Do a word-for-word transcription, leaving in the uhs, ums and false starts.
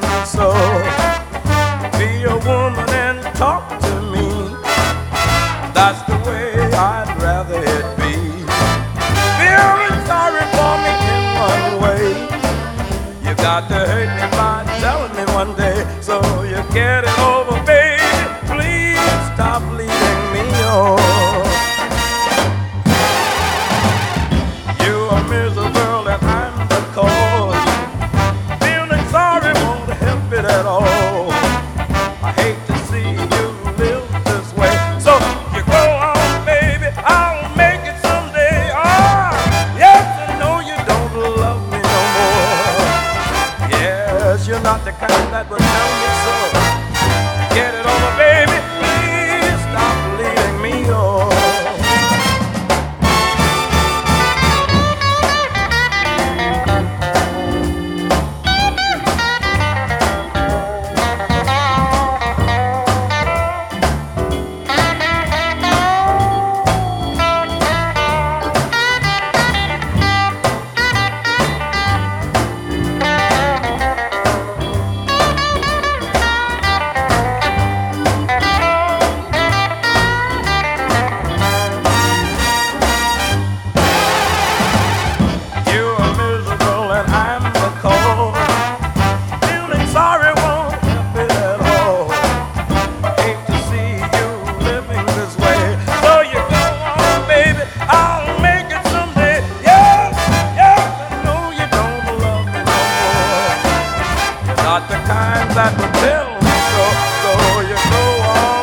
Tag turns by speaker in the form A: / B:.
A: So be a woman and talk to me. That's the way I'd rather it be. Feeling sorry for me in one way. You got to hurt me by telling me one day. So you get it over, baby. Please stop leading me on. You are miserable and I'm the cause. Feeling sorry won't help it at all. I hate to see you live this way. So you go on, baby, I'll make it someday. Ah, yes, I know you don't love me no more. Yes, you're not the kind that would tell me so. Get it over, baby, please stop leading me on. Not the kind that would tell me so. So you go on.